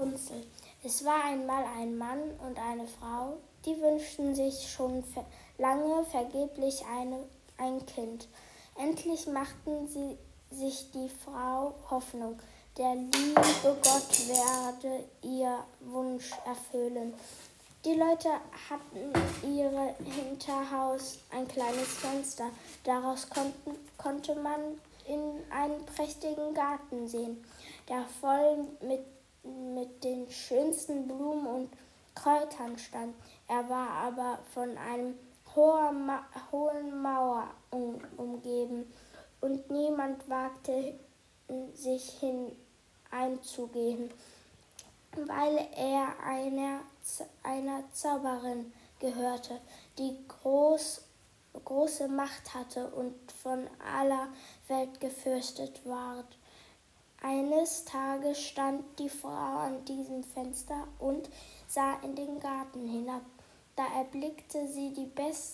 Rapunzel. Es war einmal ein Mann und eine Frau, die wünschten sich schon lange vergeblich ein Kind. Endlich machten sie sich die Frau Hoffnung, der liebe Gott werde ihr Wunsch erfüllen. Die Leute hatten ihr Hinterhaus ein kleines Fenster. Daraus konnte man in einen prächtigen Garten sehen, der voll mit den schönsten Blumen und Kräutern stand. Er war aber von einer hohen Mauer umgeben und niemand wagte sich hineinzugehen, weil er einer Zauberin gehörte, die große Macht hatte und von aller Welt gefürchtet ward. Eines Tages stand die Frau an diesem Fenster und sah in den Garten hinab. Da erblickte sie die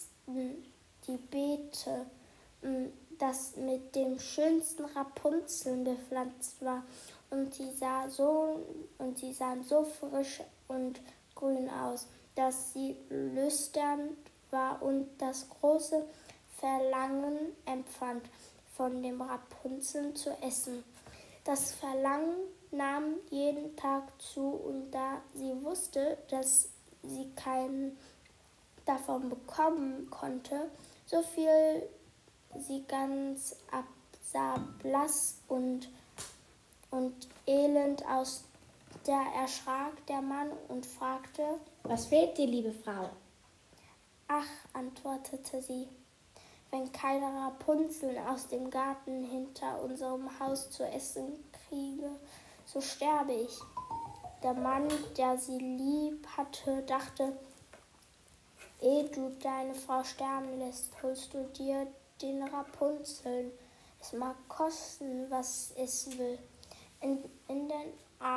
Beete, das mit dem schönsten Rapunzeln bepflanzt war, und sie sahen so frisch und grün aus, dass sie lüstern war und das große Verlangen empfand, von dem Rapunzeln zu essen. Das Verlangen nahm jeden Tag zu, und da sie wusste, dass sie keinen davon bekommen konnte, so fiel sie ganz absah, blass und elend aus. Da erschrak der Mann und fragte: Was fehlt dir, liebe Frau? Ach, antwortete sie, wenn keine Rapunzeln aus dem Garten hinter unserem Haus zu essen kriege, so sterbe ich. Der Mann, der sie lieb hatte, dachte: Ehe du deine Frau sterben lässt, holst du dir den Rapunzeln. Es mag kosten, was es will. In den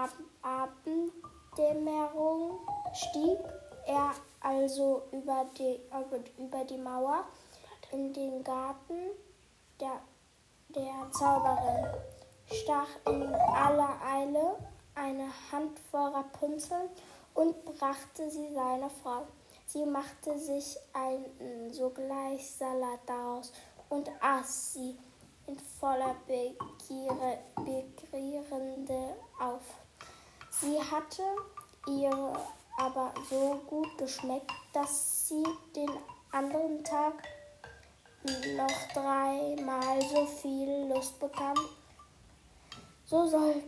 Abenddämmerung stieg er also über die Mauer in den Garten der Zauberin, stach in aller Eile eine Handvoll Rapunzeln und brachte sie seiner Frau. Sie machte sich sogleich Salat daraus und aß sie in voller Begierde auf. Sie hatte ihr aber so gut geschmeckt, dass sie den anderen Tag noch 3-mal so viel Lust bekam. So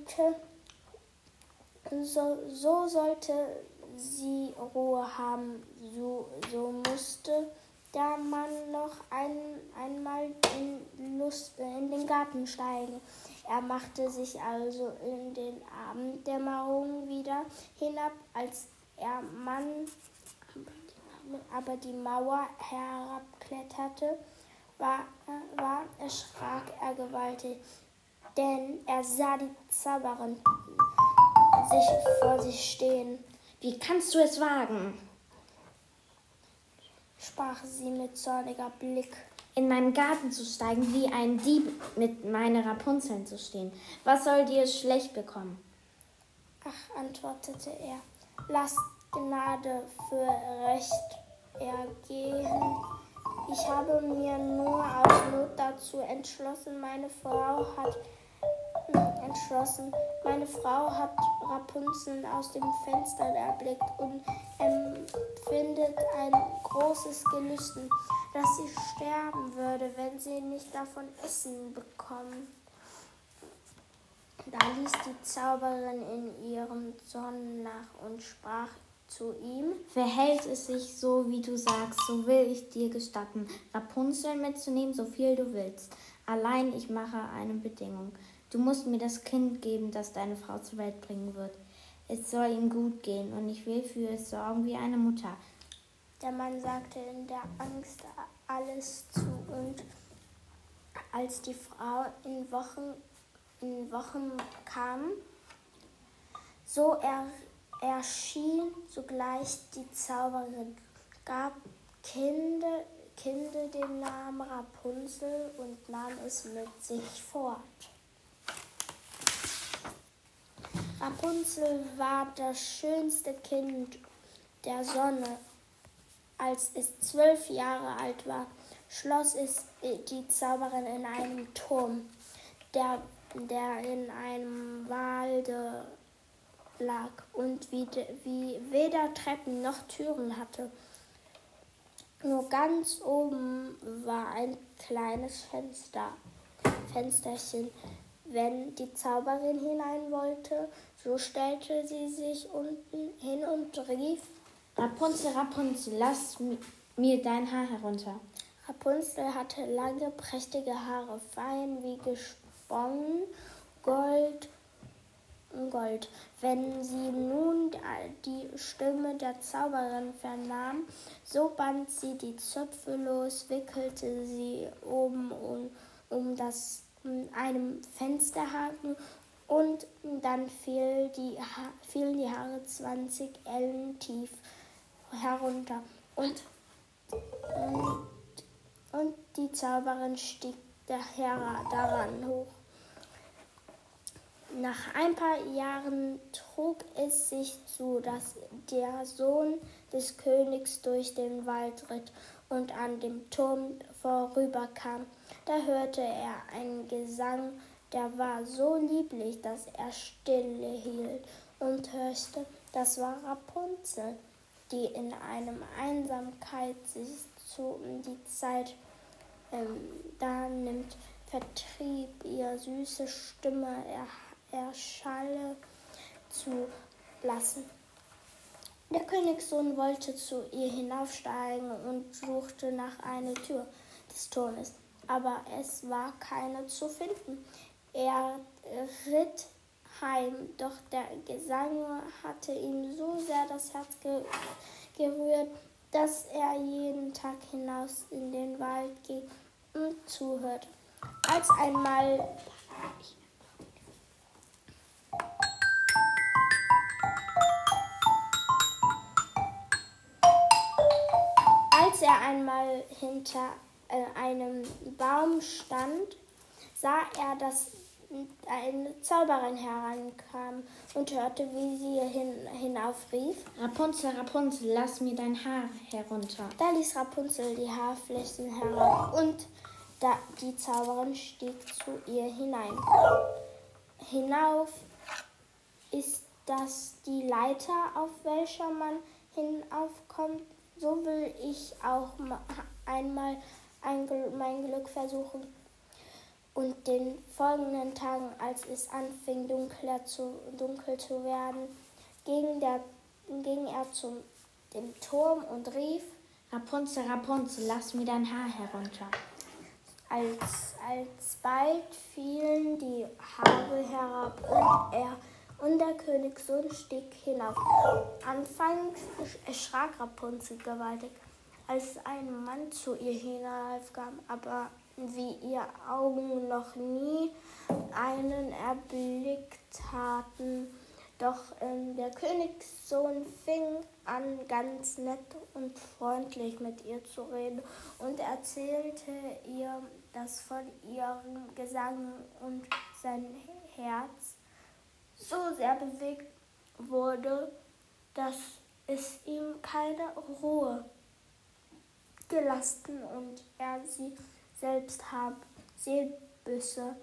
sollte sie Ruhe haben. So musste der Mann noch einmal in den Garten steigen. Er machte sich also in den Abenddämmerung wieder hinab, als er aber die Mauer herabkletterte, erschrak er gewaltig, denn er sah die Zauberin vor sich stehen. Wie kannst du es wagen, sprach sie mit zorniger Blick, in meinen Garten zu steigen, wie ein Dieb mit meinen Rapunzeln zu stehen? Was soll dir schlecht bekommen? Ach, antwortete er, lasst Gnade für Recht ergehen. Ich habe mir nur aus Not dazu entschlossen. Meine Frau hat Rapunzeln aus dem Fenster erblickt und empfindet ein großes Gelüsten, dass sie sterben würde, wenn sie nicht davon Essen bekommt. Da ließ die Zauberin in ihrem Zorn nach und sprach zu ihm: Verhält es sich so, wie du sagst, so will ich dir gestatten, Rapunzeln mitzunehmen, so viel du willst. Allein ich mache eine Bedingung. Du musst mir das Kind geben, das deine Frau zur Welt bringen wird. Es soll ihm gut gehen und ich will für es sorgen wie eine Mutter. Der Mann sagte in der Angst alles zu, und als die Frau in Wochen kam, so erschien sogleich die Zauberin, gab Kinde den Namen Rapunzel und nahm es mit sich fort. Rapunzel war das schönste Kind der Sonne. Als es 12 Jahre alt war, schloss es die Zauberin in einem Turm, der in einem Walde lag und wie weder Treppen noch Türen hatte. Nur ganz oben war ein kleines Fensterchen. Wenn die Zauberin hinein wollte, so stellte sie sich unten hin und rief: Rapunzel, Rapunzel, lass mir dein Haar herunter. Rapunzel hatte lange, prächtige Haare, fein wie gesponnen Gold. Wenn sie nun die Stimme der Zauberin vernahm, so band sie die Zöpfe los, wickelte sie oben um einem Fensterhaken und dann fielen die Haare 20 Ellen tief herunter und die Zauberin stieg daran hoch. Nach ein paar Jahren trug es sich zu, dass der Sohn des Königs durch den Wald ritt und an dem Turm vorüberkam. Da hörte er einen Gesang, der war so lieblich, dass er stille hielt und hörte, das war Rapunzel, die in einem Einsamkeit sich die Zeit da nimmt, vertrieb ihr süße Stimme erschalle zu lassen. Der Königssohn wollte zu ihr hinaufsteigen und suchte nach einer Tür des Turmes, aber es war keine zu finden. Er ritt heim, doch der Gesang hatte ihm so sehr das Herz gerührt, dass er jeden Tag hinaus in den Wald ging und zuhörte. Als er einmal hinter einem Baum stand, sah er, dass eine Zauberin herankam und hörte, wie sie hinaufrief: Rapunzel, Rapunzel, lass mir dein Haar herunter. Da ließ Rapunzel die Haarflächen herab und die Zauberin stieg zu ihr hinein. Hinauf ist das die Leiter, auf welcher man hinaufkommt. So will ich auch einmal mein Glück versuchen. Und den folgenden Tagen, als es anfing dunkel zu werden, ging er zu dem Turm und rief: Rapunzel, Rapunzel, lass mir dein Haar herunter. Alsbald fielen die Haare herab und der Königssohn stieg hinauf. Anfangs erschrak Rapunzel gewaltig, als ein Mann zu ihr hinaufkam, aber wie ihr Augen noch nie einen erblickt hatten. Doch der Königssohn fing an, ganz nett und freundlich mit ihr zu reden und erzählte ihr, dass von ihrem Gesang und sein Herz so sehr bewegt wurde, dass es ihm keine Ruhe gelassen und er sie selbst Seelbüsse.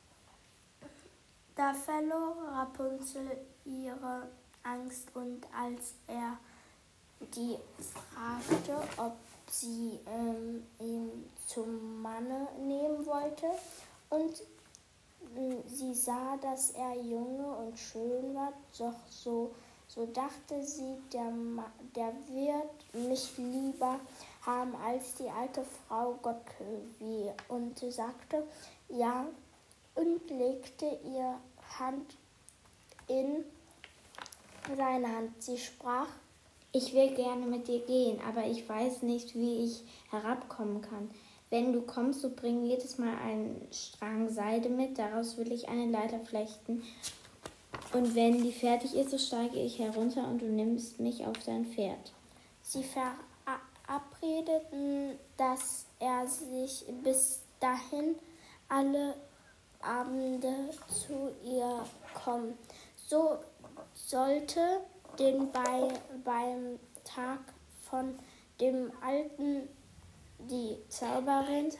Da verlor Rapunzel ihre Angst und als er die fragte, ob sie ihn zum Manne nehmen wollte und sie sah, dass er junge und schön war, doch so dachte sie, der wird mich lieber haben als die alte Frau Gottlieb und sagte ja und legte ihr Hand in seine Hand. Sie sprach: Ich will gerne mit dir gehen, aber ich weiß nicht, wie ich herabkommen kann. Wenn du kommst, so bring jedes Mal einen Strang Seide mit, daraus will ich eine Leiter flechten. Und wenn die fertig ist, so steige ich herunter und du nimmst mich auf dein Pferd. Sie verabredeten, dass er sich bis dahin alle Abende zu ihr kommen So sollte beim Tag von dem Alten die Zauberin,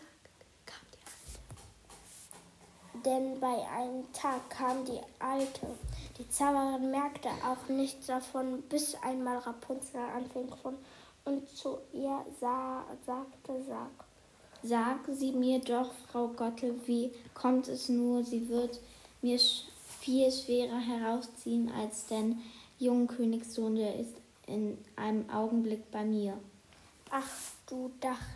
denn bei einem Tag kam die Alte. Die Zauberin merkte auch nichts davon, bis einmal Rapunzel anfing und zu ihr sagte, Sag sie mir doch, Frau Gotte, wie kommt es nur, sie wird mir viel schwerer herausziehen als den jungen Königssohn, der ist in einem Augenblick bei mir. Ach du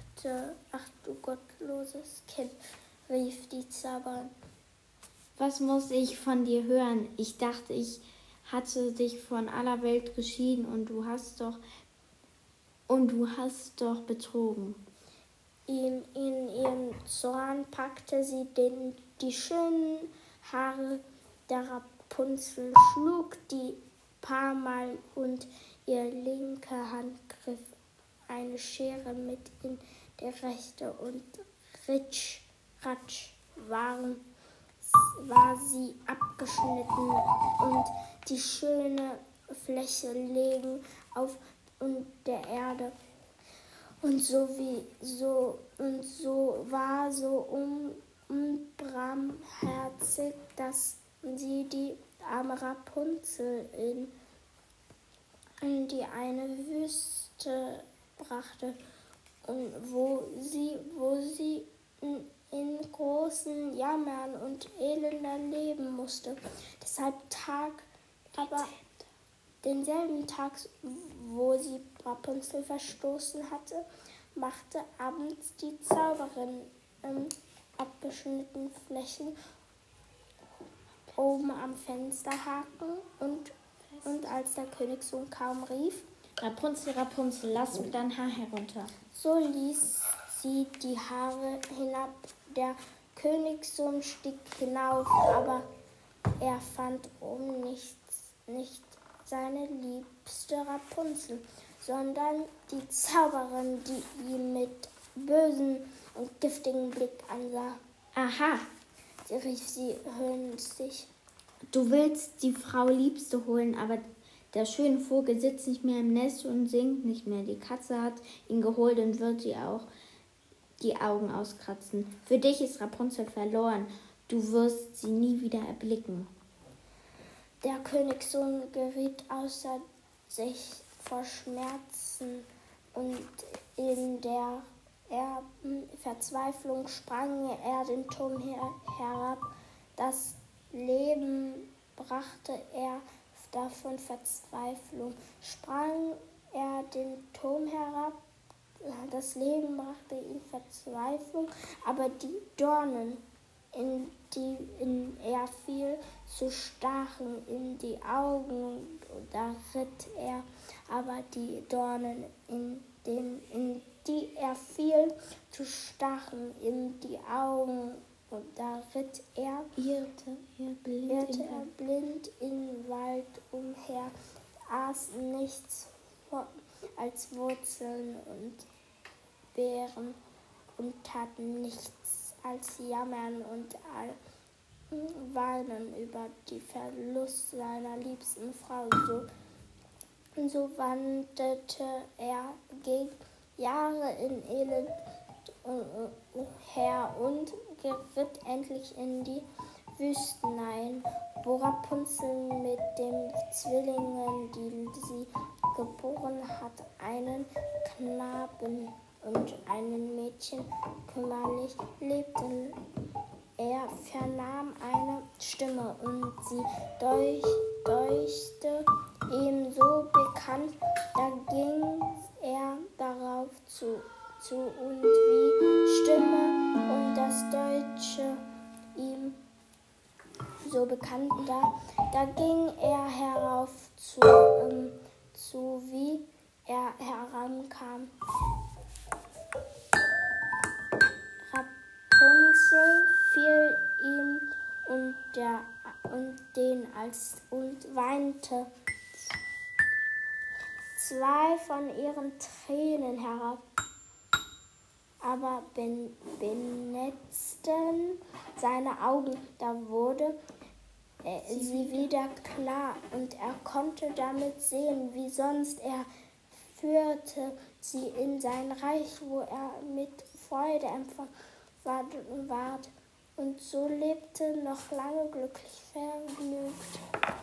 gottloses Kind, rief die Zauberin. Was muss ich von dir hören? Ich dachte, ich hatte dich von aller Welt geschieden und du hast doch betrogen. In ihrem Zorn packte sie die schönen Haare der Rapunzel, schlug die paar Mal und ihre linke Hand griff eine Schere mit in die rechte und ratsch war sie abgeschnitten und die schöne Fläche legen auf der Erde. Und so war so unbarmherzig, dass sie die arme Rapunzel in die eine Wüste brachte, und wo sie in großen Jammern und Elenden leben musste. Denselben Tag, wo sie Rapunzel verstoßen hatte, machte abends die Zauberin abgeschnittene Flächen oben am Fensterhaken und als der Königssohn kaum rief, Rapunzel, Rapunzel, lass mir dein Haar herunter. So ließ sie die Haare hinab. Der Königssohn stieg hinauf, aber er fand oben nicht seine liebste Rapunzel, sondern die Zauberin, die ihn mit bösem und giftigem Blick ansah. Aha, rief sie höhnisch. Du willst die Frau Liebste holen, aber der schöne Vogel sitzt nicht mehr im Nest und singt nicht mehr. Die Katze hat ihn geholt und wird dir auch die Augen auskratzen. Für dich ist Rapunzel verloren. Du wirst sie nie wieder erblicken. Der Königssohn geriet außer sich vor Schmerzen und in der Verzweiflung sprang er den Turm herab. Das Leben brachte er davon Verzweiflung. Sprang er den Turm herab, das Leben brachte ihm Verzweiflung, aber die Dornen, in die er fiel, so stachen in die Augen, da ritt er, aber die Dornen, in die er fiel, so stachen in die Augen, und da ritt er, irrte er blind im Wald umher, aß nichts als Wurzeln und Beeren und tat nichts als jammern und weinen über den Verlust seiner liebsten Frau. So wanderte er Jahre in Elend her und geriet endlich in die Wüstenein, wo Rapunzel mit den Zwillingen, die sie geboren hat, einen Knaben und ein Mädchen kümmerlich lebten. Er vernahm eine Stimme und sie deuchte ihm so bekannt, da ging er darauf zu und wie Stimme und das Deutsche ihm so bekannt, da ging er herauf zu wie er herankam. Rapunzel fiel ihm und weinte zwei von ihren Tränen herab, aber benetzten seine Augen, da wurde sie wieder klar, und er konnte damit sehen, wie sonst. Er führte sie in sein Reich, wo er mit Freude empfangen ward, und so lebte noch lange glücklich vergnügt.